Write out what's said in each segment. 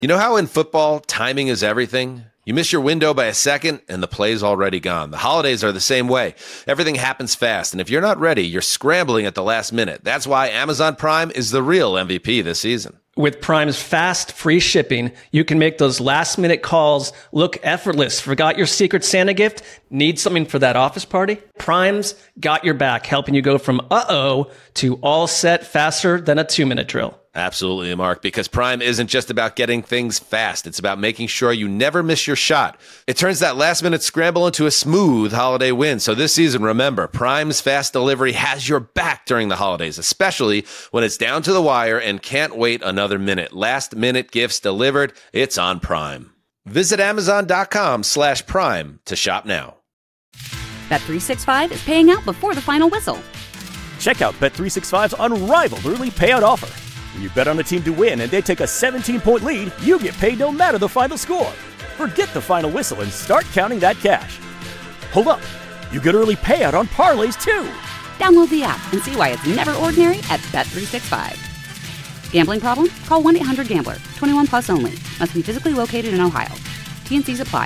You know how in football, timing is everything? You miss your window by a second, and the play's already gone. The holidays are the same way. Everything happens fast, and if you're not ready, you're scrambling at the last minute. That's why Amazon Prime is the real MVP this season. With Prime's fast, free shipping, you can make those last-minute calls look effortless. Forgot your Secret Santa gift? Need something for that office party? Prime's got your back, helping you go from uh-oh to all set faster than a 2-minute drill. Absolutely, Mark, because Prime isn't just about getting things fast. It's about making sure you never miss your shot. It turns that last-minute scramble into a smooth holiday win. So this season, remember, Prime's fast delivery has your back during the holidays, especially when it's down to the wire and can't wait another minute. Last-minute gifts delivered, it's on Prime. Visit Amazon.com/Prime to shop now. Bet365 is paying out before the final whistle. Check out Bet365's unrivaled early payout offer. When you bet on a team to win and they take a 17-point lead, you get paid no matter the final score. Forget the final whistle and start counting that cash. Hold up. You get early payout on parlays, too. Download the app and see why it's never ordinary at Bet365. Gambling problem? Call 1-800-GAMBLER. 21 plus only. Must be physically located in Ohio. T&Cs apply.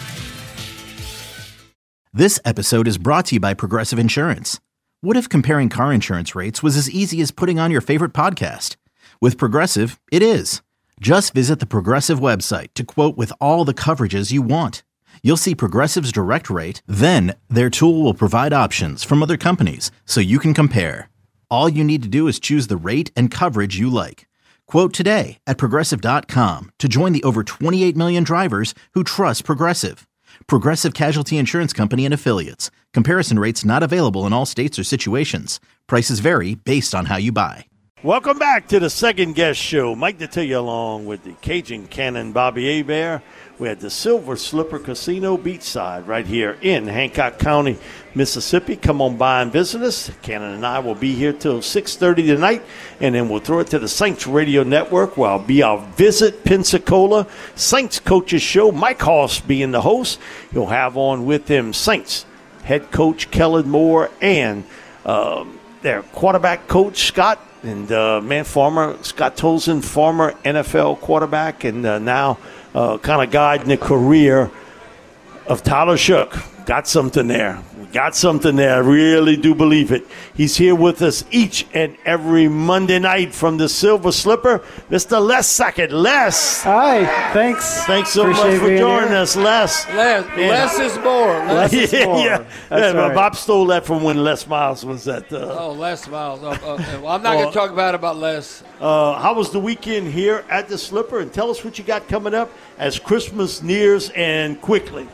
This episode is brought to you by Progressive Insurance. What if comparing car insurance rates was as easy as putting on your favorite podcast? With Progressive, it is. Just visit the Progressive website to quote with all the coverages you want. You'll see Progressive's direct rate, then their tool will provide options from other companies so you can compare. All you need to do is choose the rate and coverage you like. Quote today at Progressive.com to join the over 28 million drivers who trust Progressive. Progressive Casualty Insurance Company and Affiliates. Comparison rates not available in all states or situations. Prices vary based on how you buy. Welcome back to the Second Guest Show. Mike Detillier along with the Cajun Cannon Bobby Hebert. We're at the Silver Slipper Casino Beachside right here in Hancock County, Mississippi. Come on by and visit us. Cannon and I will be here till 6:30 tonight, and then we'll throw it to the Saints Radio Network where I'll be our Visit Pensacola Saints Coaches Show. Mike Hoss being the host. He'll have on with him Saints head coach Kellen Moore and their quarterback coach Scott. And Scott Tolzien, former NFL quarterback, and now kind of guiding the career of Tyler Shough. Got something there. I really do believe it. He's here with us each and every Monday night from the Silver Slipper. Mr. Les Sackett. Les. Hi. Thanks. Thanks so much for joining us, Les. Less is more. Less is more. Yeah. Right. Bob stole that from when Les Miles was at. Les Miles. Well, I'm not going to talk about Les. How was the weekend here at the Slipper? And tell us what you got coming up as Christmas nears and quickly.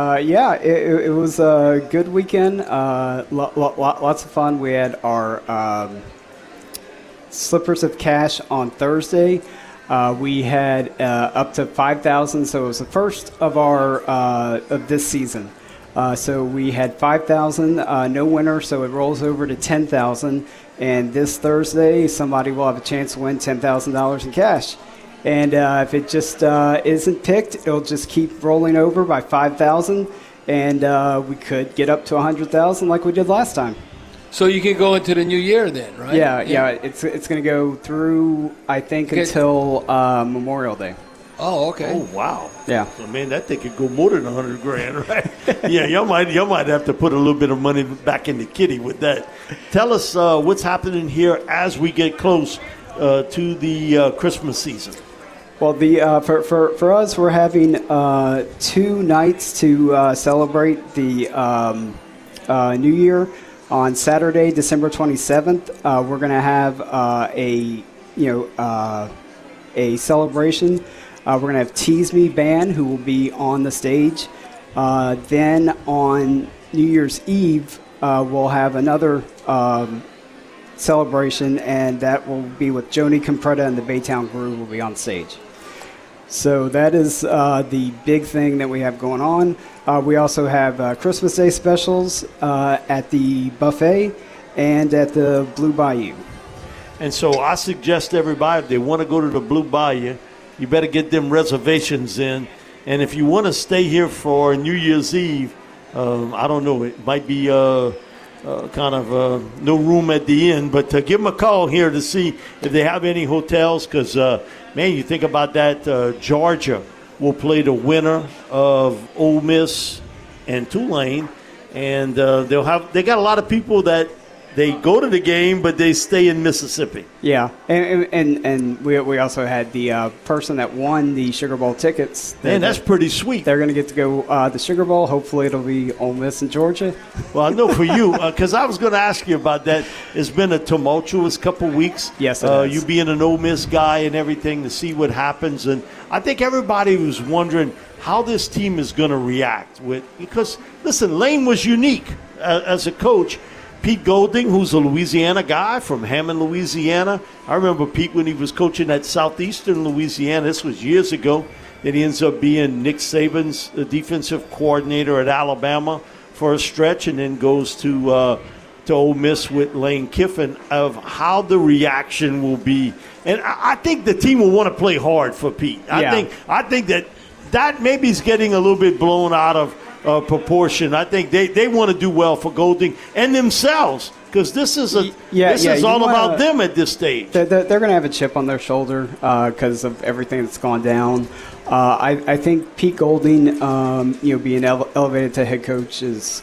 It was a good weekend. Lots of fun. We had our Slippers of Cash on Thursday. We had up to 5,000, so it was the first of our of this season. So we had 5,000, no winner, so it rolls over to 10,000. And this Thursday, somebody will have a chance to win $10,000 in cash. And if it just isn't picked, it'll just keep rolling over by 5,000, and we could get up to 100,000 like we did last time. So you can go into the new year then, right? Yeah. It's going to go through, I think, until Memorial Day. Oh, okay. Oh, wow. Yeah. So, man, that thing could go more than $100,000, right? Yeah, y'all might have to put a little bit of money back in the kitty with that. Tell us what's happening here as we get close to the Christmas season. Well, for us, we're having 2 nights to celebrate the New Year. On Saturday, December 27th, we're going to have a celebration. We're going to have Tease Me Band, who will be on the stage. Then on New Year's Eve, we'll have another celebration, and that will be with Joni Compretta and the Baytown Groove will be on stage. So that is the big thing that we have going on. We also have Christmas Day specials at the buffet and at the Blue Bayou. And so I suggest everybody, if they want to go to the Blue Bayou, you better get them reservations in. And if you want to stay here for New Year's Eve, I don't know, it might be no room at the inn. But give them a call here to see if they have any hotels because, man, you think about that, Georgia will play the winner of Ole Miss and Tulane, and they got a lot of people that they go to the game, but they stay in Mississippi. Yeah, and we also had the person that won the Sugar Bowl tickets. Man, that's pretty sweet. They're going to get to go the Sugar Bowl. Hopefully it'll be Ole Miss in Georgia. Well, I know for you, because I was going to ask you about that. It's been a tumultuous couple weeks. Yes, it has. You being an Ole Miss guy and everything to see what happens. And I think everybody was wondering how this team is going to react. Because, listen, Lane was unique as a coach. Pete Golding, who's a Louisiana guy from Hammond, Louisiana. I remember Pete when he was coaching at Southeastern Louisiana. This was years ago. Then he ends up being Nick Saban's defensive coordinator at Alabama for a stretch, and then goes to Ole Miss with Lane Kiffin, of how the reaction will be. And I think the team will want to play hard for Pete. I think that maybe is getting a little bit blown out of proportion. I think they want to do well for Golding and themselves, because this is all about them at this stage. They're going to have a chip on their shoulder because of everything that's gone down. I think Pete Golding, being elevated to head coach is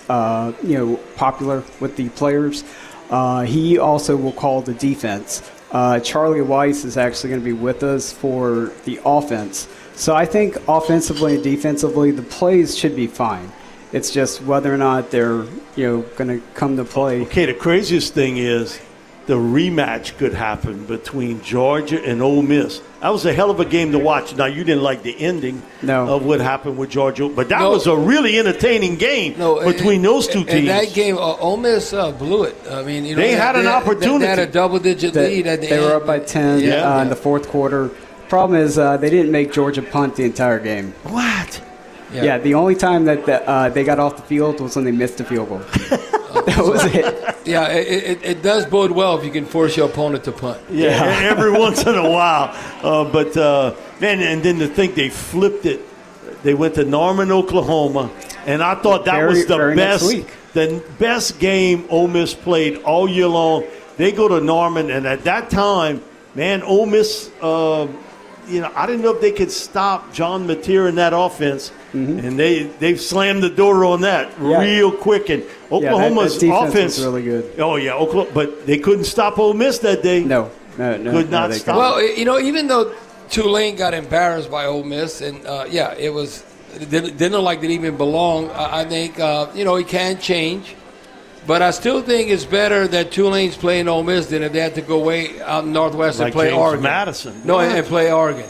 popular with the players. He also will call the defense. Charlie Weiss is actually going to be with us for the offense. So I think offensively and defensively, the plays should be fine. It's just whether or not they're going to come to play. Okay, the craziest thing is the rematch could happen between Georgia and Ole Miss. That was a hell of a game to watch. Now, you didn't like the ending of what happened with Georgia, but that was a really entertaining game between those two teams. In that game, Ole Miss blew it. I mean, they had an opportunity. They had a double-digit lead at the end. They were up by 10 in the fourth quarter. Problem is they didn't make Georgia punt the entire game. What? Yeah, the only time that they got off the field was when they missed a field goal. That was it. Yeah, it does bode well if you can force your opponent to punt. Yeah, every once in a while. But and then to think they flipped it. They went to Norman, Oklahoma, and I thought that was the best game Ole Miss played all year long. They go to Norman, and at that time, man, Ole Miss, I didn't know if they could stop John Mateer in that offense, and they've slammed the door on that real quick. And Oklahoma's that offense was really good. Oh yeah, Oklahoma, but they couldn't stop Ole Miss that day. No, could not stop. Well, even though Tulane got embarrassed by Ole Miss, and it didn't look like they even belong. I think he can change. But I still think it's better that Tulane's playing Ole Miss than if they had to go way out in Northwest and play James Oregon. Madison. No, and play Oregon.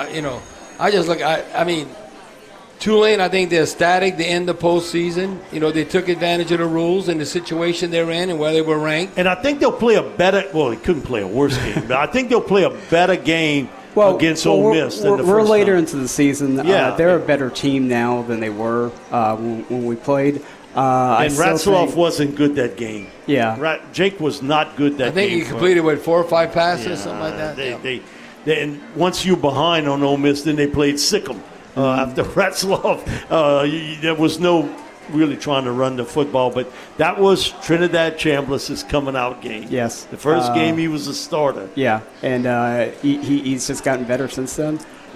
I just look. I mean, Tulane. I think they're ecstatic. They end the postseason. They took advantage of the rules and the situation they're in and where they were ranked. And I think they'll play a better. Well, they couldn't play a worse game, but I think they'll play a better game against Ole Miss than the first We're later time. into the season. They're a better team now than they were when we played. And Ratzlaff wasn't good that game. Yeah. Jake was not good that game. I think he completed, 4 or 5 passes, something like that? And once you're behind on Ole Miss, then they played Sikkim. After Ratzlaff, there was no really trying to run the football. But that was Trinidad Chambliss' coming out game. Yes. The first game he was a starter. Yeah, and he's just gotten better since then.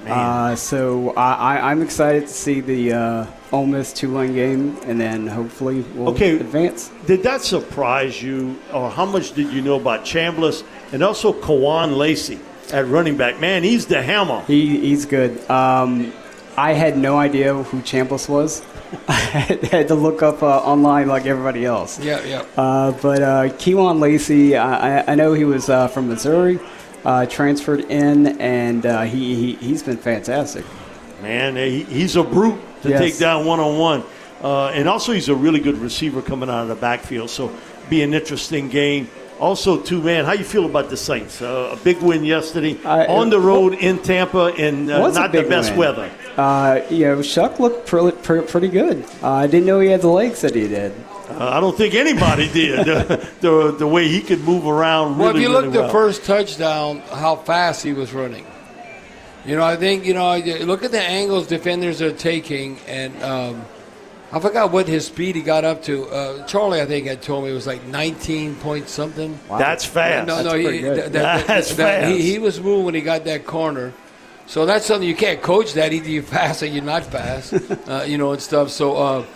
So I'm excited to see the Ole Miss Tulane game, and then hopefully we'll advance. Did that surprise you, or how much did you know about Chambliss and also Kawan Lacey at running back? Man, he's the hammer. He's good. I had no idea who Chambliss was. I had to look up online like everybody else. But Kawan Lacey, I know he was from Missouri. Transferred in, and he's been fantastic. Man, he's a brute to take down one-on-one. And also he's a really good receiver coming out of the backfield, so be an interesting game. Also, too, man, how you feel about the Saints? A big win yesterday on the road in Tampa, and not the best weather. Shuck looked pretty good. I didn't know he had the legs that he did. I don't think anybody did. The way he could move around really, if you look really well. The first touchdown, how fast he was running. I think, look at the angles defenders are taking, and I forgot what his speed he got up to. Charlie, I think, had told me it was like 19 point something. Wow. That's fast. That's fast. He was moving when he got that corner. So that's something you can't coach that. Either you're fast or you're not fast, and stuff. So,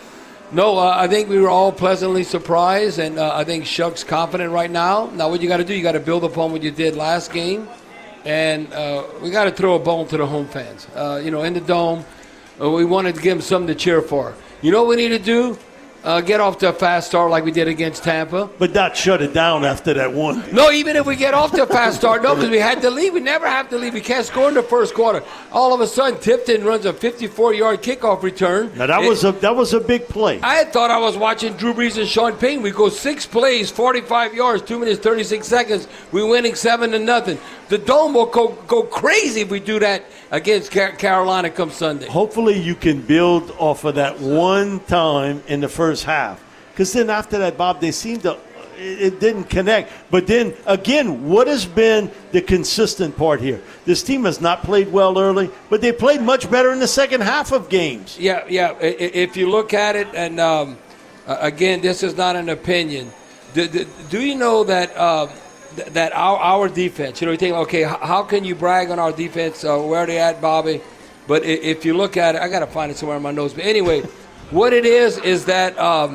I think we were all pleasantly surprised, and I think Shuck's confident right now. Now, what you got to do, you got to build upon what you did last game, and we got to throw a bone to the home fans. In the Dome, we wanted to give them something to cheer for. You know what we need to do? Get off to a fast start like we did against Tampa. But not shut it down after that one. No, even if we get off to a fast start, no, because we had to leave. We never have to leave. We can't score in the first quarter. All of a sudden, Tipton runs a 54-yard kickoff return. Now, that was a big play. I thought I was watching Drew Brees and Sean Payton. We go 6 plays, 45 yards, 2 minutes, 36 seconds. We're winning 7-0. The Dome will go crazy if we do that against Carolina come Sunday. Hopefully you can build off of that one time in the first half. Because then after that, Bob, they seemed to – it didn't connect. But then, again, what has been the consistent part here? This team has not played well early, but they played much better in the second half of games. Yeah. If you look at it, and again, this is not an opinion. Do you know that that our defense, you think, okay, how can you brag on our defense? Where are they at, Bobby? But if you look at it, I got to find it somewhere in my notes. But anyway, what it is that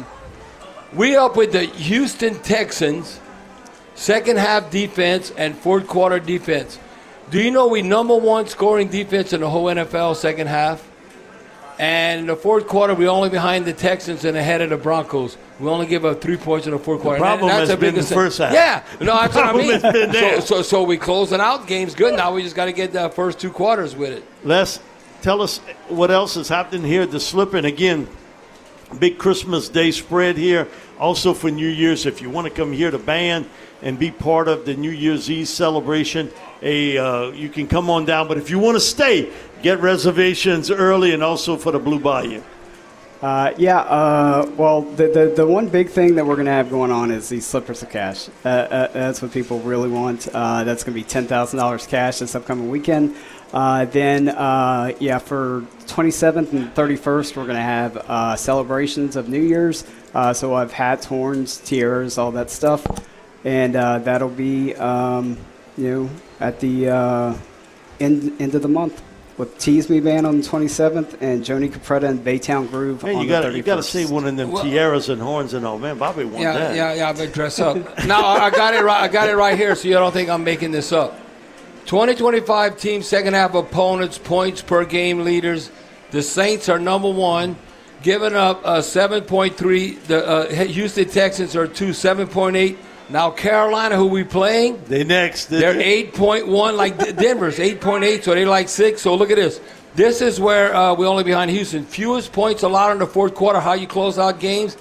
we up with the Houston Texans second half defense and fourth quarter defense. Do you know we number one scoring defense in the whole NFL second half? And in the fourth quarter, we're only behind the Texans and ahead of the Broncos. We only give up 3 points in the fourth quarter. The problem has been the first half. Yeah, that's what I mean. So we closing out games good. Now we just got to get the first 2 quarters with it. Les, tell us what else is happening here at the Slipper. And again, big Christmas Day spread here. Also for New Year's, if you want to come here to Band and be part of the New Year's Eve celebration, you can come on down. But if you want to stay, get reservations early, and also for the Blue Bayou. Well, the one big thing that we're going to have going on is these Slippers of Cash. That's what people really want. That's going to be $10,000 cash this upcoming weekend. Then, for 27th and 31st, we're going to have celebrations of New Year's. So we'll have hats, horns, tiaras, all that stuff. And that'll be, at the end of the month, with Teasme Band on the 27th and Joni Capretta and Baytown Groove on the 31st. You got to see one of them tiaras and horns and all. Man, Bobby wants that. Yeah, I've been dressed up. Now, I got it right. I got it right here, so you don't think I'm making this up. 2025 team second half opponents, points per game leaders. The Saints are number one, giving up 7.3. The Houston Texans are 7.8. Now Carolina, who we playing? They're 8.1, like Denver's 8.8, so they like 6. So look at this. This is where we're only behind Houston. Fewest points allowed in the fourth quarter. How you close out games?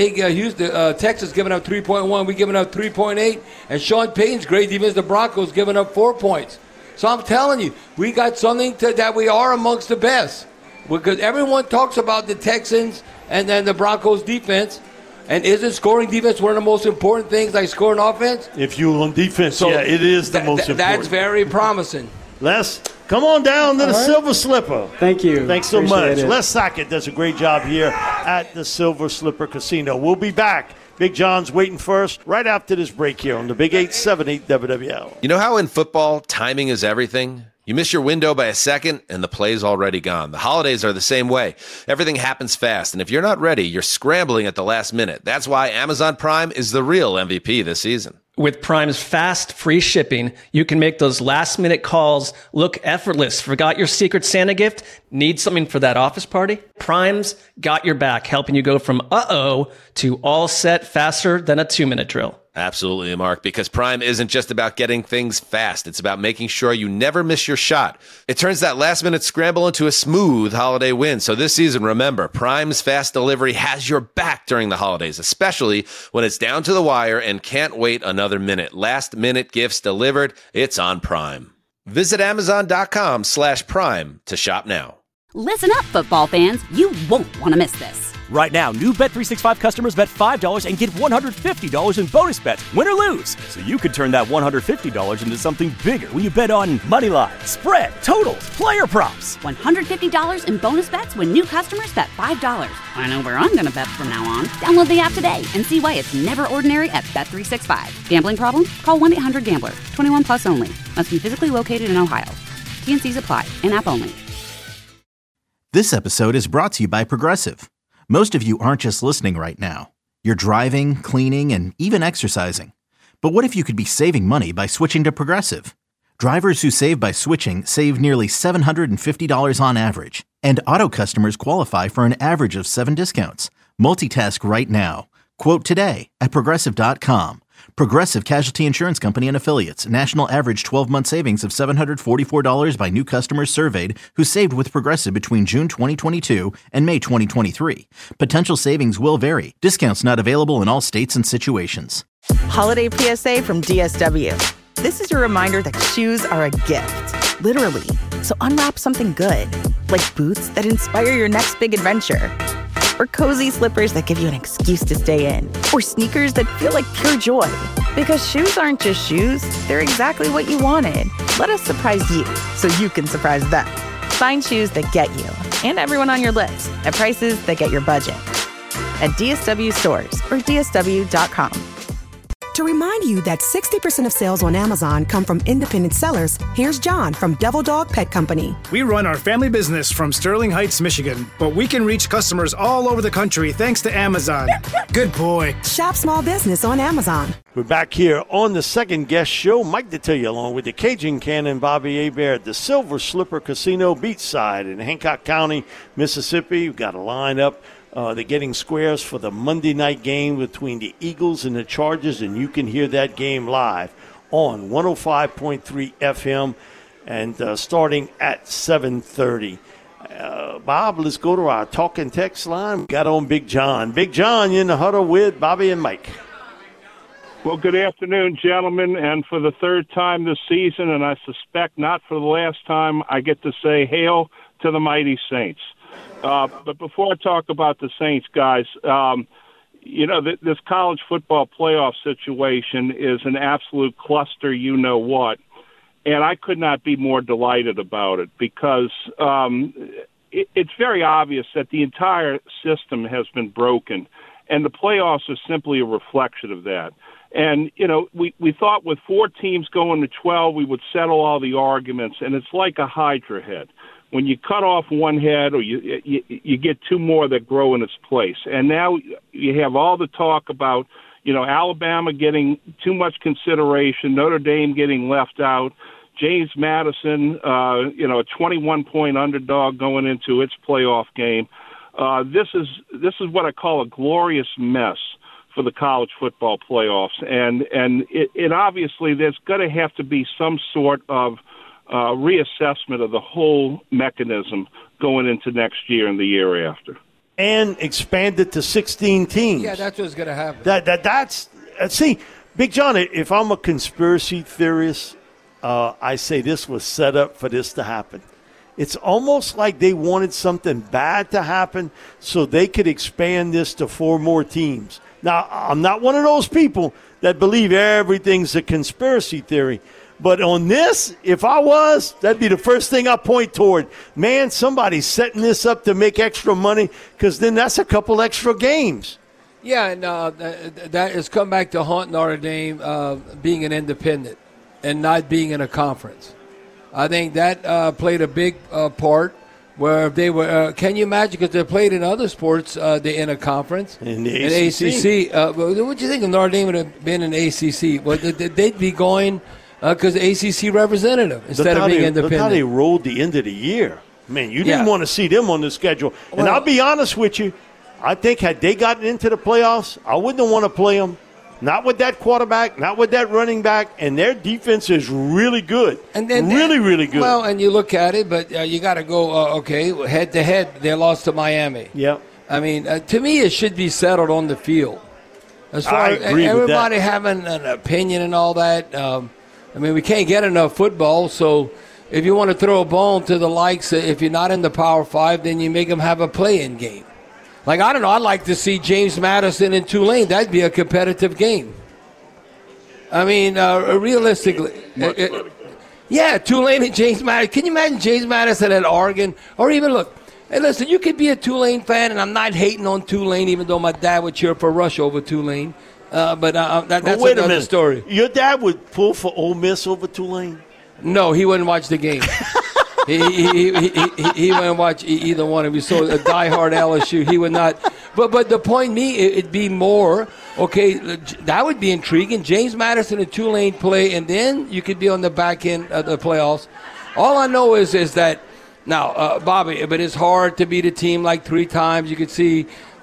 Texas giving up 3.1. We giving up 3.8. And Sean Payton's great defense. The Broncos giving up 4 points. So I'm telling you, we got something that we are amongst the best. Because everyone talks about the Texans and then the Broncos defense. And isn't scoring defense one of the most important things, like scoring offense? If you're on defense, it is the most important. That's very promising. Les, come on down to the Silver Slipper. Thank you. Thanks so much. Les Sackett does a great job here at the Silver Slipper Casino. We'll be back. Big John's waiting for us right after this break here on the Big 870 WWL. You know how in football, timing is everything? You miss your window by a second, and the play's already gone. The holidays are the same way. Everything happens fast, and if you're not ready, you're scrambling at the last minute. That's why Amazon Prime is the real MVP this season. With Prime's fast, free shipping, you can make those last-minute calls look effortless. Forgot your Secret Santa gift? Need something for that office party? Prime's got your back, helping you go from uh-oh to all set faster than a 2-minute drill. Absolutely, Mark, because Prime isn't just about getting things fast. It's about making sure you never miss your shot. It turns that last-minute scramble into a smooth holiday win. So this season, remember, Prime's fast delivery has your back during the holidays, especially when it's down to the wire and can't wait another minute. Last-minute gifts delivered. It's on Prime. Visit Amazon.com/Prime to shop now. Listen up, football fans. You won't want to miss this. Right now, new Bet365 customers bet $5 and get $150 in bonus bets, win or lose. So you could turn that $150 into something bigger when you bet on money line, spread, totals, player props. $150 in bonus bets when new customers bet $5. I know where I'm going to bet from now on. Download the app today and see why it's never ordinary at Bet365. Gambling problem? Call 1-800-GAMBLER. 21 plus only. Must be physically located in Ohio. T&Cs apply. In-app only. This episode is brought to you by Progressive. Most of you aren't just listening right now. You're driving, cleaning, and even exercising. But what if you could be saving money by switching to Progressive? Drivers who save by switching save nearly $750 on average. And auto customers qualify for an average of 7 discounts. Multitask right now. Quote today at Progressive.com. Progressive Casualty Insurance Company and Affiliates. National average 12-month savings of $744 by new customers surveyed who saved with Progressive between June 2022 and May 2023. Potential savings will vary. Discounts not available in all states and situations. Holiday PSA from DSW. This is your reminder that shoes are a gift. Literally. So unwrap something good. Like boots that inspire your next big adventure. Or cozy slippers that give you an excuse to stay in. Or sneakers that feel like pure joy. Because shoes aren't just shoes, they're exactly what you wanted. Let us surprise you so you can surprise them. Find shoes that get you and everyone on your list at prices that get your budget. At DSW stores or DSW.com. To remind you that 60% of sales on Amazon come from independent sellers, here's John from Devil Dog Pet Company. We run our family business from Sterling Heights, Michigan, but we can reach customers all over the country thanks to Amazon. Good boy. Shop small business on Amazon. We're back here on the second guest show. Mike Detillier along with the Cajun Cannon, Bobby Hebert at the Silver Slipper Casino Beachside in Hancock County, Mississippi. We've got a lineup. They're getting squares for the Monday night game between the Eagles and the Chargers, and you can hear that game live on 105.3 FM and starting at 7:30. Bob, let's go to our talk and text line. We got on Big John. Big John, you're in the huddle with Bobby and Mike. Well, good afternoon, gentlemen, and for the third time this season, and I suspect not for the last time, I get to say hail to the mighty Saints. But before I talk about the Saints, guys, this college football playoff situation is an absolute cluster, you-know-what, and I could not be more delighted about it because it's very obvious that the entire system has been broken, and the playoffs are simply a reflection of that. And, we thought with 4 teams going to 12, we would settle all the arguments, and it's like a Hydra head. When you cut off one head or you get 2 more that grow in its place. And now you have all the talk about, Alabama getting too much consideration, Notre Dame getting left out, James Madison, a 21-point underdog going into its playoff game. This is what I call a glorious mess for the college football playoffs. And it obviously there's going to have to be some sort of reassessment of the whole mechanism going into next year and the year after. And expanded to 16 teams. Yeah, that's what's going to happen. That's see, Big John, if I'm a conspiracy theorist, I say this was set up for this to happen. It's almost like they wanted something bad to happen so they could expand this to 4 more teams. Now, I'm not one of those people that believe everything's a conspiracy theory. But on this, if I was, that'd be the first thing I point toward. Man, somebody's setting this up to make extra money because then that's a couple extra games. Yeah, and that has come back to haunt Notre Dame being an independent and not being in a conference. I think that played a big part where they were can you imagine, because they played in other sports, they're in a conference. In the ACC. What do you think if Notre Dame would have been in ACC? Well, they'd be going – because ACC representative instead of being independent. Look how they rolled the end of the year. Man, you didn't want to see them on the schedule. Well, and I'll be honest with you, I think had they gotten into the playoffs, I wouldn't have wanted to play them. Not with that quarterback, not with that running back, and their defense is really good. And then really good. Well, and you look at it, but you got to go, head-to-head, they lost to Miami. Yeah. I mean, to me, it should be settled on the field. As far as everybody having an opinion and all that, we can't get enough football, so if you want to throw a bone to the likes, if you're not in the Power 5, then you make them have a play-in game. Like, I don't know, I'd like to see James Madison and Tulane. That'd be a competitive game. I mean, realistically. Yeah, Tulane and James Madison. Can you imagine James Madison at Oregon? Or even, look, hey, listen, you could be a Tulane fan, and I'm not hating on Tulane, even though my dad would cheer for Rush over Tulane. But that's another story. Your dad would pull for Ole Miss over Tulane? No, he wouldn't watch the game. he wouldn't watch either one. If he saw a diehard LSU, he would not. But the point, it'd be more, okay, that would be intriguing. James Madison and Tulane play, and then you could be on the back end of the playoffs. All I know is that, now, Bobby, but it's hard to beat a team like 3 times. You could see,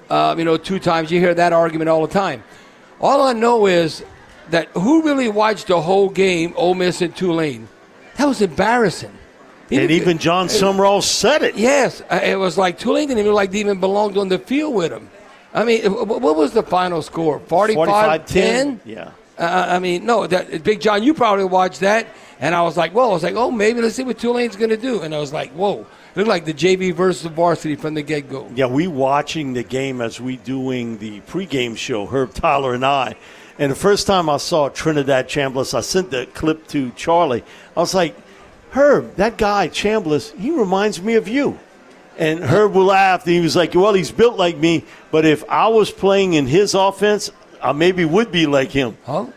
2 times. You hear that argument all the time. All I know is that who really watched the whole game, Ole Miss and Tulane? That was embarrassing. Even John Sumrall said it. Yes. It was like Tulane didn't even belonged on the field with him. I mean, what was the final score? 45-10? Yeah. No, Big John, you probably watched that. And I was like, maybe let's see what Tulane's going to do. And I was like, whoa. Looked like the JV versus varsity from the get-go. Yeah, we watching the game as we doing the pregame show, Herb Tyler and I. And the first time I saw Trinidad Chambliss, I sent the clip to Charlie. I was like, Herb, that guy, Chambliss, he reminds me of you. And Herb laughed, and he was like, well, he's built like me, but if I was playing in his offense, I maybe would be like him. Huh?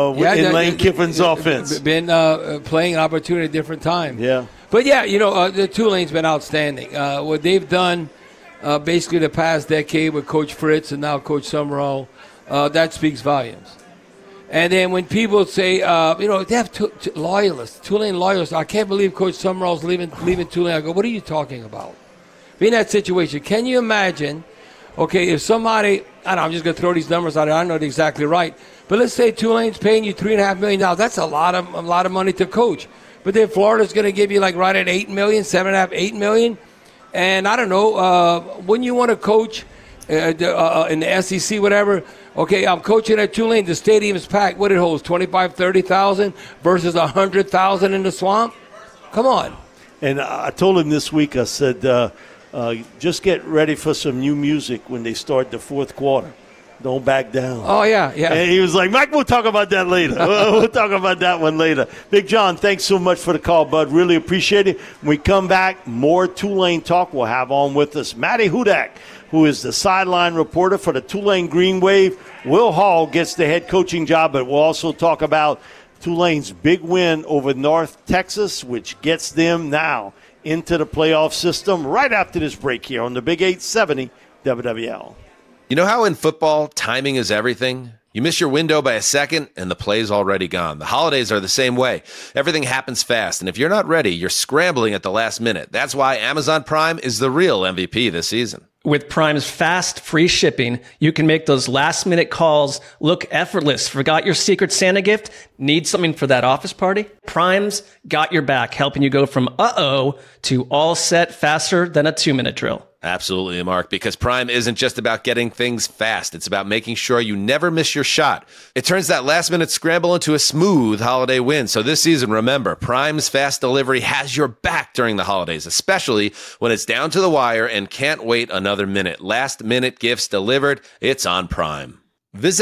In Lane Kiffin's offense. Been playing an opportunity at a different time. Yeah. But, yeah, the Tulane's been outstanding. What they've done basically the past decade with Coach Fritz and now Coach Sumrall, that speaks volumes. And then when people say, they have loyalists, Tulane loyalists, I can't believe Coach Sumrall's leaving Tulane. I go, what are you talking about? Be in that situation. Can you imagine, okay, if somebody, I'm just going to throw these numbers out there. I know it exactly right. But let's say Tulane's paying you $3.5 million. That's a lot of money to coach. But then Florida's going to give you right at $8 million, $7.5, $8 million. And I don't know, wouldn't you want to coach in the SEC, whatever? Okay, I'm coaching at Tulane. The stadium's packed. What it holds, 25,000, 30,000 versus 100,000 in the swamp? Come on. And I told him this week, I said, just get ready for some new music when they start the fourth quarter. Don't back down. Oh, yeah. And he was like, Mike, we'll talk about that later. We'll talk about that one later. Big John, thanks so much for the call, bud. Really appreciate it. When we come back, more Tulane talk. We'll have on with us Matty Hudak, who is the sideline reporter for the Tulane Green Wave. Will Hall gets the head coaching job, but we'll also talk about Tulane's big win over North Texas, which gets them now into the playoff system right after this break here on the Big 870 WWL. You know how in football, timing is everything? You miss your window by a second, and the play's already gone. The holidays are the same way. Everything happens fast, and if you're not ready, you're scrambling at the last minute. That's why Amazon Prime is the real MVP this season. With Prime's fast, free shipping, you can make those last-minute calls look effortless. Forgot your Secret Santa gift? Need something for that office party? Prime's got your back, helping you go from uh-oh to all set faster than a 2-minute drill. Absolutely, Mark, because Prime isn't just about getting things fast. It's about making sure you never miss your shot. It turns that last-minute scramble into a smooth holiday win. So this season, remember, Prime's fast delivery has your back during the holidays, especially when it's down to the wire and can't wait another minute. Last-minute gifts delivered. It's on Prime. Visit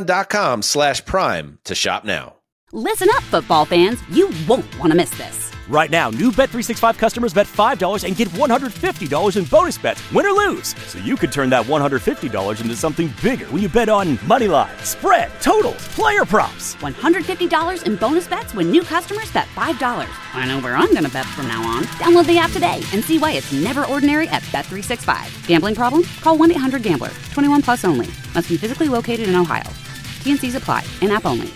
Amazon.com/Prime to shop now. Listen up, football fans. You won't want to miss this. Right now, new Bet365 customers bet $5 and get $150 in bonus bets, win or lose. So you could turn that $150 into something bigger when you bet on moneyline, spread, totals, player props. $150 in bonus bets when new customers bet $5. I know where I'm going to bet from now on. Download the app today and see why it's never ordinary at Bet365. Gambling problem? Call 1-800-GAMBLER. 21 plus only. Must be physically located in Ohio. T&Cs apply. In-app only.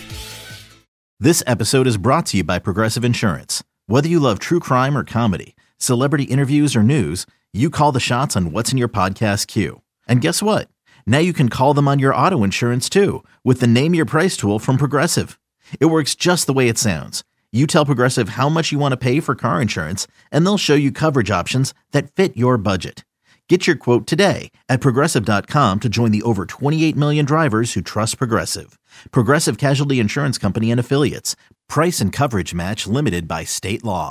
This episode is brought to you by Progressive Insurance. Whether you love true crime or comedy, celebrity interviews or news, you call the shots on what's in your podcast queue. And guess what? Now you can call them on your auto insurance too with the Name Your Price tool from Progressive. It works just the way it sounds. You tell Progressive how much you want to pay for car insurance, and they'll show you coverage options that fit your budget. Get your quote today at Progressive.com to join the over 28 million drivers who trust Progressive. Progressive Casualty Insurance Company and Affiliates. Price and coverage match limited by state law.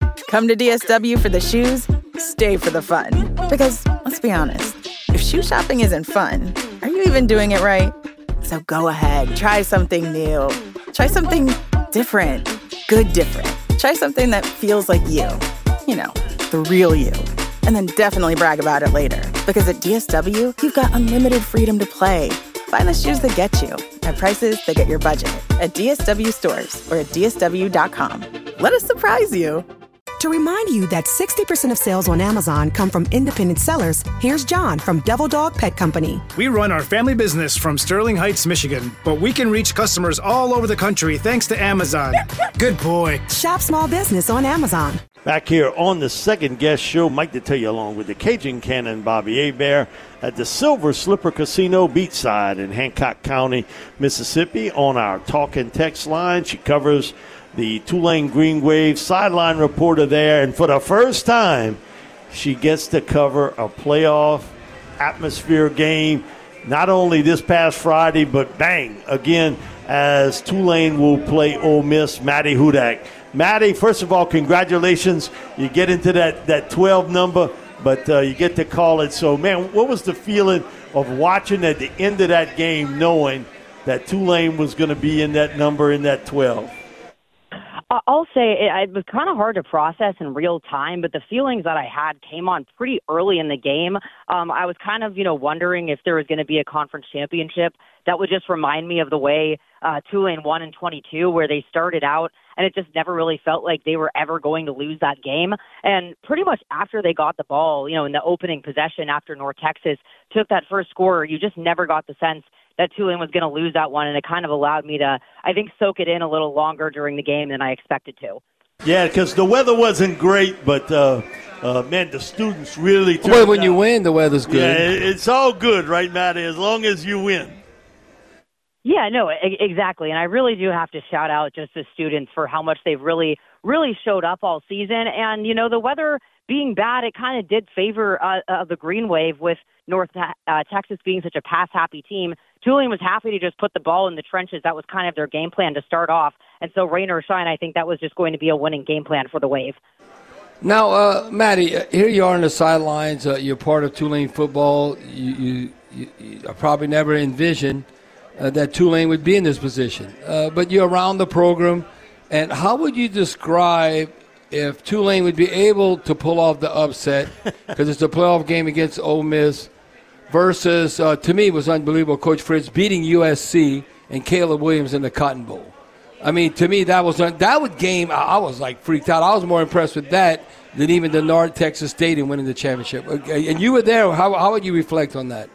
Come to DSW for the shoes, stay for the fun. Because, let's be honest, if shoe shopping isn't fun, are you even doing it right? So go ahead, try something new. Try something different. Good different. Try something that feels like you. You know, the real you. And then definitely brag about it later. Because at DSW, you've got unlimited freedom to play. Find the shoes that get you at prices that get your budget at DSW stores or at DSW.com. Let us surprise you. To remind you that 60% of sales on Amazon come from independent sellers, here's John from Devil Dog Pet Company. We run our family business from Sterling Heights, Michigan, but we can reach customers all over the country thanks to Amazon. Good boy. Shop small business on Amazon. Back here on the second guest show, Mike DeTillia along with the Cajun Cannon, Bobby Hebert, at the Silver Slipper Casino beachside in Hancock County, Mississippi. On our talk and text line, she covers the Tulane Green Wave sideline reporter there. And for the first time, she gets to cover a playoff atmosphere game, not only this past Friday, but bang, again, as Tulane will play Ole Miss. Maddie Hudak. Maddie, first of all, congratulations. You get into that 12 number, but you get to call it. So, man, what was the feeling of watching at the end of that game knowing that Tulane was going to be in that number, in that 12? I'll say it was kind of hard to process in real time, but the feelings that I had came on pretty early in the game. I was kind of, wondering if there was going to be a conference championship that would just remind me of the way Tulane won in 22, where they started out and it just never really felt like they were ever going to lose that game. And pretty much after they got the ball, in the opening possession after North Texas took that first score, you just never got the sense that Tulane was going to lose that one, and it kind of allowed me to, I think, soak it in a little longer during the game than I expected to. Yeah, because the weather wasn't great, but, man, the students really turned Well, when you win, the weather's good. Yeah, it's all good, right, Matty, as long as you win. Yeah, no, exactly. And I really do have to shout out just the students for how much they've really showed up all season. And, the weather being bad, it kind of did favor the Green Wave with North Texas being such a pass-happy team. Tulane was happy to just put the ball in the trenches. That was kind of their game plan to start off. And so rain or shine, I think that was just going to be a winning game plan for the Wave. Now, Maddie, here you are on the sidelines. You're part of Tulane football. You probably never envisioned that Tulane would be in this position. But you're around the program. And how would you describe if Tulane would be able to pull off the upset, because it's a playoff game against Ole Miss, versus, to me, it was unbelievable, Coach Fritz beating USC and Caleb Williams in the Cotton Bowl. I mean, to me, that game, I was like freaked out. I was more impressed with that than even the North Texas Stadium winning the championship. And you were there. How would you reflect on that?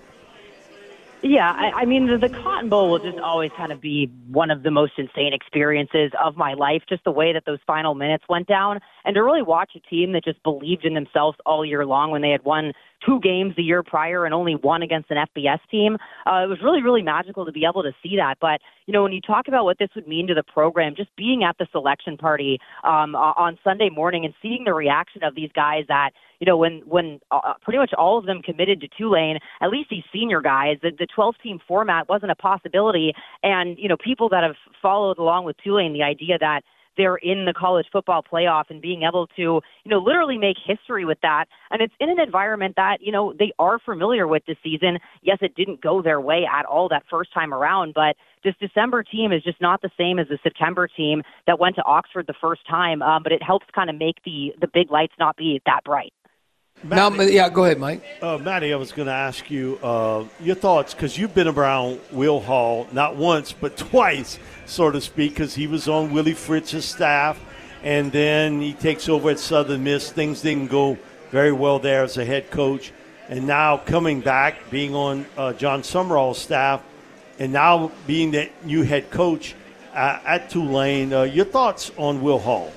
Yeah, I mean, the Cotton Bowl will just always kind of be one of the most insane experiences of my life, just the way that those final minutes went down. And to really watch a team that just believed in themselves all year long when they had won 2 games the year prior and only one against an FBS team, it was really, really magical to be able to see that. But, when you talk about what this would mean to the program, just being at the selection party on Sunday morning and seeing the reaction of these guys that, when pretty much all of them committed to Tulane, at least these senior guys, the 12-team format wasn't a possibility. And, people that have followed along with Tulane, the idea that they're in the college football playoff and being able to, literally make history with that. And it's in an environment that, they are familiar with this season. Yes, it didn't go their way at all that first time around, but this December team is just not the same as the September team that went to Oxford the first time. But it helps kind of make the big lights not be that bright. Maddie, go ahead, Mike. Maddie, I was going to ask you your thoughts, because you've been around Will Hall not once but twice, so to speak, because he was on Willie Fritz's staff, and then he takes over at Southern Miss. Things didn't go very well there as a head coach, and now coming back, being on John Summerall's staff, and now being the new head coach at Tulane. Your thoughts on Will Hall?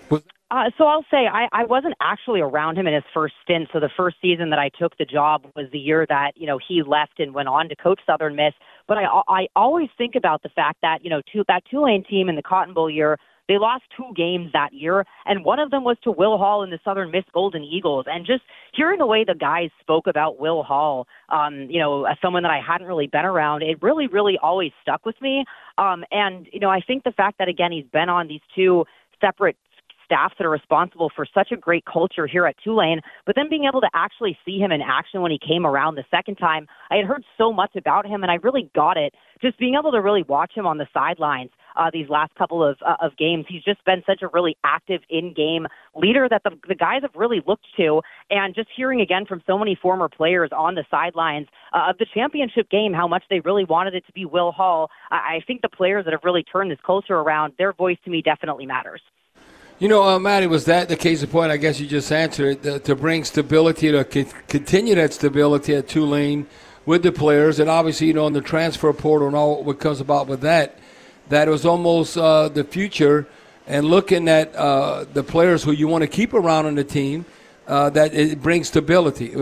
So I'll say I wasn't actually around him in his first stint. So the first season that I took the job was the year that, he left and went on to coach Southern Miss. But I always think about the fact that, that Tulane team in the Cotton Bowl year, they lost 2 games that year, and one of them was to Will Hall and the Southern Miss Golden Eagles. And just hearing the way the guys spoke about Will Hall, as someone that I hadn't really been around, it really, really always stuck with me. And I think the fact that, again, he's been on these 2 separate staffs that are responsible for such a great culture here at Tulane, but then being able to actually see him in action when he came around the second time, I had heard so much about him, and I really got it. Just being able to really watch him on the sidelines these last couple of games. He's just been such a really active in-game leader that the guys have really looked to. And just hearing again from so many former players on the sidelines of the championship game, how much they really wanted it to be Will Hall. I think the players that have really turned this culture around, their voice to me definitely matters. You know, Matty, was that the case in point? I guess you just answered it, to bring stability, to continue that stability at Tulane with the players. And obviously, you know, in the transfer portal and all what comes about with that it was almost the future, and looking at the players who you want to keep around on the team, that it brings stability.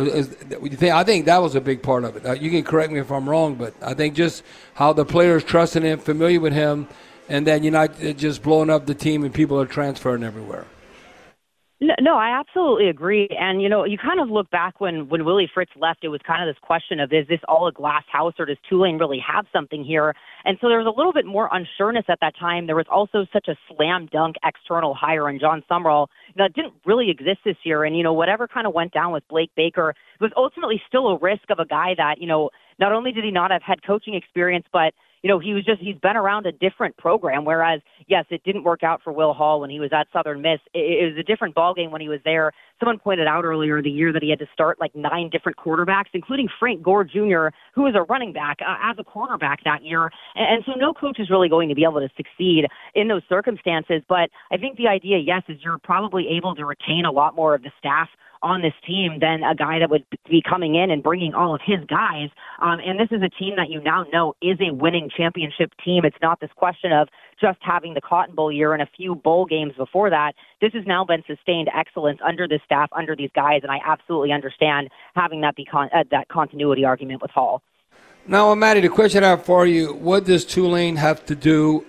I think that was a big part of it. You can correct me if I'm wrong, but I think just how the players trusted him, familiar with him, and then you're not just blowing up the team and people are transferring everywhere. No, I absolutely agree. And, you know, you kind of look back when Willie Fritz left, it was kind of this question of, is this all a glass house or does Tulane really have something here? And so there was a little bit more unsureness at that time. There was also such a slam dunk external hire in John Summerall that didn't really exist this year. And, you know, whatever kind of went down with Blake Baker was ultimately still a risk of a guy that, you know, not only did he not have head coaching experience, but you know, he's been around a different program, whereas, yes, it didn't work out for Will Hall when he was at Southern Miss. It was a different ballgame when he was there. Someone pointed out earlier in the year that he had to start like 9 different quarterbacks, including Frank Gore Jr., who was a running back as a quarterback that year. And so no coach is really going to be able to succeed in those circumstances. But I think the idea, yes, is you're probably able to retain a lot more of the staff on this team than a guy that would be coming in and bringing all of his guys. And this is a team that you now know is a winning championship team. It's not this question of just having the Cotton Bowl year and a few bowl games before that. This has now been sustained excellence under this staff, under these guys, and I absolutely understand having that be that continuity argument with Hall. Now, Matty, the question I have for you, what does Tulane have to do,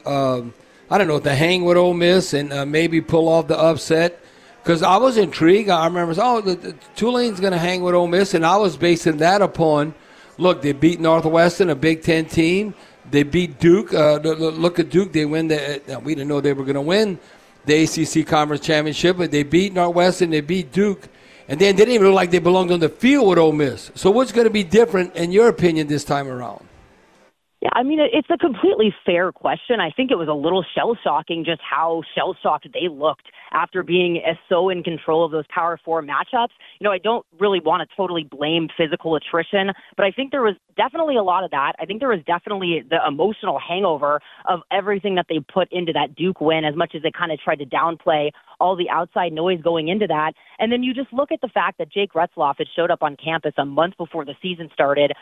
I don't know, to hang with Ole Miss and maybe pull off the upset? Because I was intrigued. I remember, Tulane's going to hang with Ole Miss, and I was basing that upon, look, they beat Northwestern, a Big Ten team. They beat Duke. Look at Duke. They win. We didn't know they were going to win the ACC Conference Championship, but they beat Northwestern. They beat Duke. And then they didn't even look like they belonged on the field with Ole Miss. So what's going to be different, in your opinion, this time around? Yeah, I mean, it's a completely fair question. I think it was a little shell-shocking just how shell-shocked they looked after being so in control of those Power 4 matchups. You know, I don't really want to totally blame physical attrition, but I think there was definitely a lot of that. I think there was definitely the emotional hangover of everything that they put into that Duke win, as much as they kind of tried to downplay all the outside noise going into that. And then you just look at the fact that Jake Retzloff had showed up on campus a month before the season started,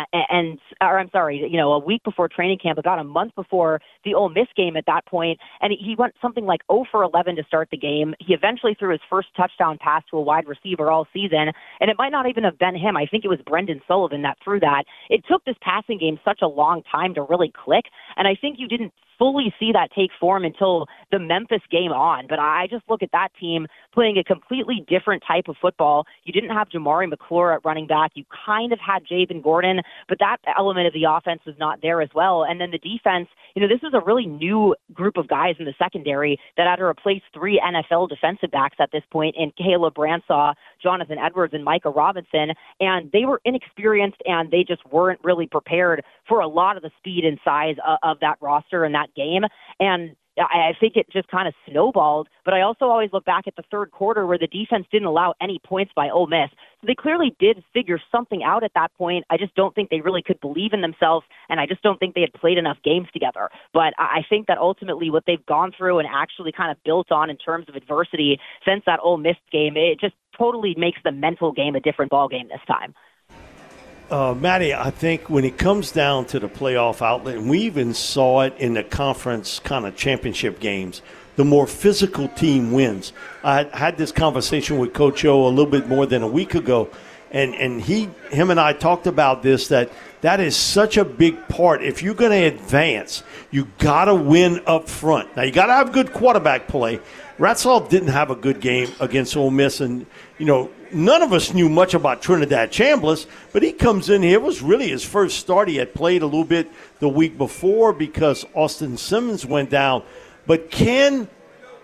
a week before training camp, about a month before the Ole Miss game at that point, and he went something like 0 for 11 to start the game. He eventually threw his first touchdown pass to a wide receiver all season, and it might not even have been him. I think it was Brendan Sullivan that threw that. It took this passing game such a long time to really click, and I think you didn't fully see that take form until the Memphis game on. But I just look at that team playing a completely different type of football. You didn't have Jamari McClure at running back. You kind of had Javen Gordon, but that element of the offense was not there as well. And then the defense, you know, this was a really new group of guys in the secondary that had to replace 3 NFL defensive backs at this point in Caleb Bransaw, Jonathan Edwards, and Micah Robinson. And they were inexperienced, and they just weren't really prepared for a lot of the speed and size of that roster and that game. And I think it just kind of snowballed, but I also always look back at the third quarter where the defense didn't allow any points by Ole Miss. So they clearly did figure something out at that point. I just don't think they really could believe in themselves, and I just don't think they had played enough games together. But I think that ultimately what they've gone through and actually kind of built on in terms of adversity since that Ole Miss game, it just totally makes the mental game a different ball game this time. Matty, I think when it comes down to the playoff outlet, and we even saw it in the conference kind of championship games, the more physical team wins. I had this conversation with Coach O a little bit more than a week ago, and him and I talked about this, that is such a big part. If you're going to advance, you got to win up front. Now, you got to have good quarterback play. Retzloff didn't have a good game against Ole Miss, and, you know, none of us knew much about Trinidad Chambliss, but he comes in here. It was really his first start. He had played a little bit the week before because Austin Simmons went down. But can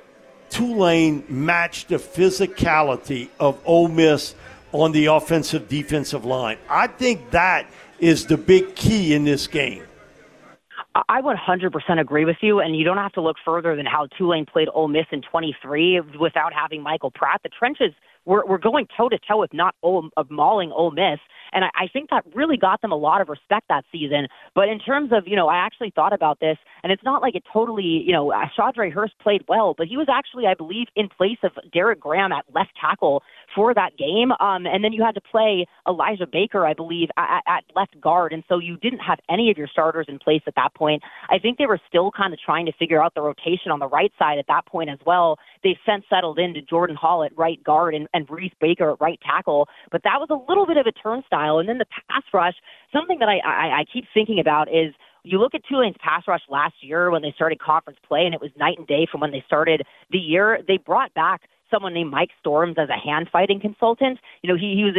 Tulane match the physicality of Ole Miss on the offensive defensive line? I think that is the big key in this game. I 100% agree with you, and you don't have to look further than how Tulane played Ole Miss in 23 without having Michael Pratt. The trenches were going toe-to-toe, if not mauling Ole Miss, and I think that really got them a lot of respect that season. But in terms of, I actually thought about this, and it's not like it totally, Shadre Hurst played well, but he was actually, I believe, in place of Derek Graham at left tackle for that game. And then you had to play Elijah Baker, I believe, at left guard. And so you didn't have any of your starters in place at that point. I think they were still kind of trying to figure out the rotation on the right side at that point as well. They since settled into Jordan Hall at right guard and Reese Baker at right tackle. But that was a little bit of a turnstile. And then the pass rush, something that I keep thinking about is, you look at Tulane's pass rush last year when they started conference play, and it was night and day from when they started the year. They brought back someone named Mike Storms as a hand fighting consultant. He was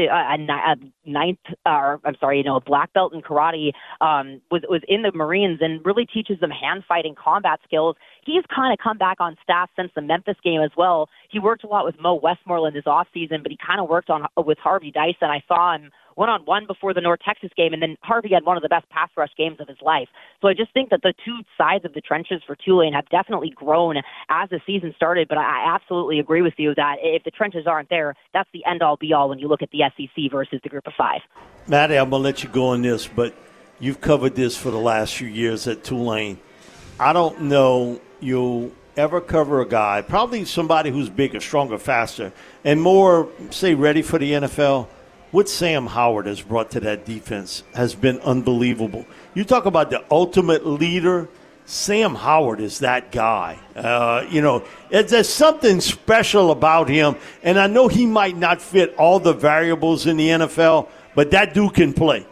a black belt in karate, was in the Marines and really teaches them hand fighting combat skills. He's kind of come back on staff since the Memphis game as well. He worked a lot with Mo Westmoreland this offseason, but he kind of worked with Harvey Dyson. I saw him one-on-one before the North Texas game, and then Harvey had one of the best pass rush games of his life. So I just think that the two sides of the trenches for Tulane have definitely grown as the season started, but I absolutely agree with you that if the trenches aren't there, that's the end-all, be-all when you look at the SEC versus the Group of Five. Matty, I'm going to let you go on this, but you've covered this for the last few years at Tulane. I don't know you'll ever cover a guy, probably somebody who's bigger, stronger, faster, and more, say, ready for the NFL. What Sam Howard has brought to that defense has been unbelievable. You talk about the ultimate leader. Sam Howard is that guy. There's something special about him, and I know he might not fit all the variables in the NFL, but that dude can play.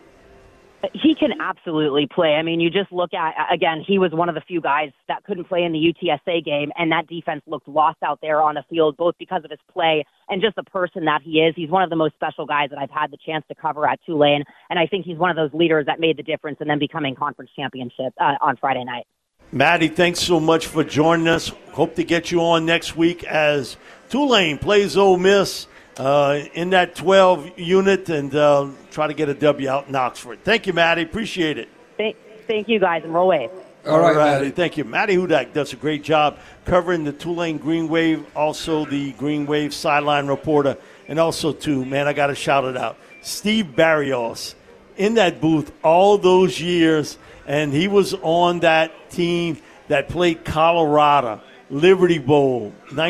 He can absolutely play. I mean, you just look at, again, he was one of the few guys that couldn't play in the UTSA game, and that defense looked lost out there on the field, both because of his play and just the person that he is. He's one of the most special guys that I've had the chance to cover at Tulane, and I think he's one of those leaders that made the difference in them becoming conference championship on Friday night. Maddie, thanks so much for joining us. Hope to get you on next week as Tulane plays Ole Miss in that 12 unit and try to get a W out in Oxford. Thank you, Maddie. Appreciate it. Thank you, guys, and roll wave. All right, Maddie. Thank you. Maddie Hudak does a great job covering the Tulane Green Wave, also the Green Wave sideline reporter, and also, too, man, I got to shout it out, Steve Barrios in that booth all those years, and he was on that team that played Colorado, Liberty Bowl,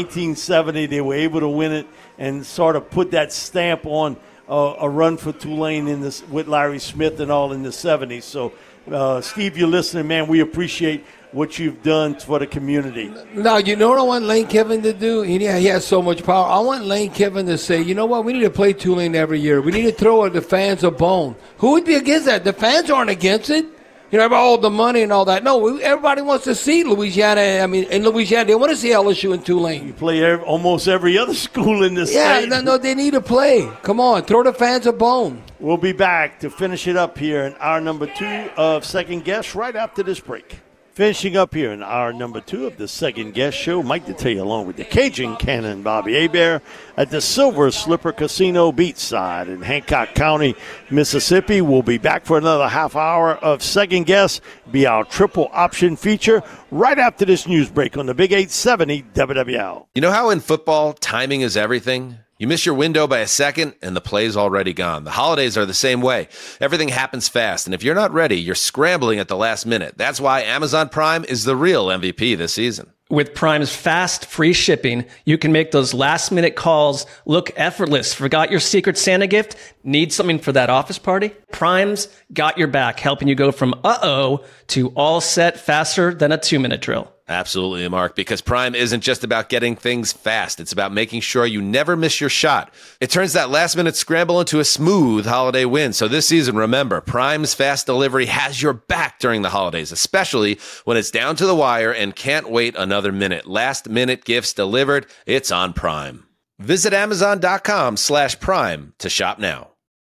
1970. They were able to win it and sort of put that stamp on a run for Tulane in this with Larry Smith and all in the 70s. So, Steve, you're listening, man. We appreciate what you've done for the community. Now, you know what I want Lane Kiffin to do? He has so much power. I want Lane Kiffin to say, you know what, we need to play Tulane every year. We need to throw the fans a bone. Who would be against that? The fans aren't against it. All the money and all that. No, everybody wants to see Louisiana. I mean, in Louisiana, they want to see LSU and Tulane. You play almost every other school in the state. Yeah, no, they need to play. Come on, throw the fans a bone. We'll be back to finish it up here in hour number 2 of Second Guess right after this break. Finishing up here in hour number 2 of the Second Guest Show, Mike Detillier along with the Cajun Cannon, Bobby Hebert at the Silver Slipper Casino Beachside in Hancock County, Mississippi. We'll be back for another half hour of Second Guess, be our triple option feature right after this news break on the Big 870 WWL. You know how in football, timing is everything? You miss your window by a second, and the play's already gone. The holidays are the same way. Everything happens fast, and if you're not ready, you're scrambling at the last minute. That's why Amazon Prime is the real MVP this season. With Prime's fast, free shipping, you can make those last-minute calls look effortless. Forgot your Secret Santa gift? Need something for that office party? Prime's got your back, helping you go from uh-oh to all set faster than a 2-minute drill. Absolutely, Mark, because Prime isn't just about getting things fast. It's about making sure you never miss your shot. It turns that last-minute scramble into a smooth holiday win. So this season, remember, Prime's fast delivery has your back during the holidays, especially when it's down to the wire and can't wait another minute. Last-minute gifts delivered, it's on Prime. Visit Amazon.com/Prime to shop now.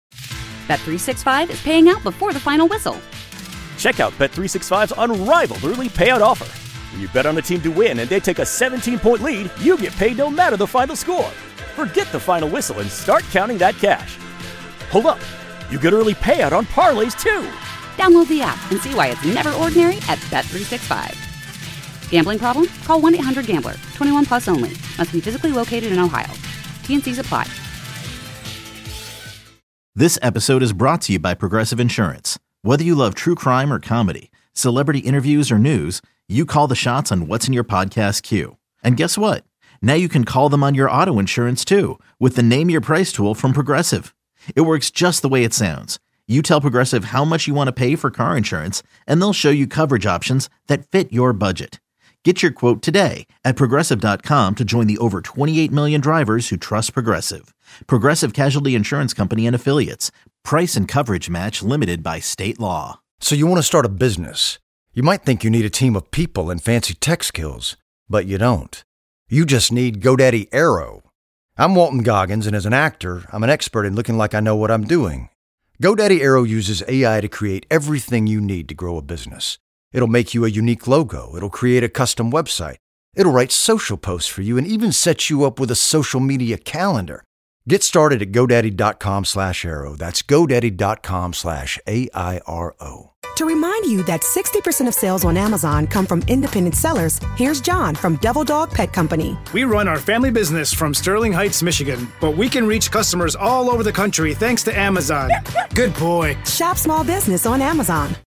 Bet365 is paying out before the final whistle. Check out Bet365's unrivaled early payout offer. When you bet on the team to win and they take a 17-point lead, you get paid no matter the final score. Forget the final whistle and start counting that cash. Hold up. You get early payout on parlays, too. Download the app and see why it's never ordinary at Bet365. Gambling problem? Call 1-800-GAMBLER. 21 plus only. Must be physically located in Ohio. T&Cs apply. This episode is brought to you by Progressive Insurance. Whether you love true crime or comedy, celebrity interviews or news, you call the shots on what's in your podcast queue. And guess what? Now you can call them on your auto insurance too with the Name Your Price tool from Progressive. It works just the way it sounds. You tell Progressive how much you want to pay for car insurance, and they'll show you coverage options that fit your budget. Get your quote today at Progressive.com to join the over 28 million drivers who trust Progressive. Progressive Casualty Insurance Company and Affiliates. Price and coverage match limited by state law. So you want to start a business. You might think you need a team of people and fancy tech skills, but you don't. You just need GoDaddy Aero. I'm Walton Goggins, and as an actor, I'm an expert in looking like I know what I'm doing. GoDaddy Aero uses AI to create everything you need to grow a business. It'll make you a unique logo. It'll create a custom website. It'll write social posts for you and even set you up with a social media calendar. Get started at GoDaddy.com/Aero. That's GoDaddy.com/AIRO. To remind you that 60% of sales on Amazon come from independent sellers, here's John from Devil Dog Pet Company. We run our family business from Sterling Heights, Michigan, but we can reach customers all over the country thanks to Amazon. Good boy. Shop small business on Amazon.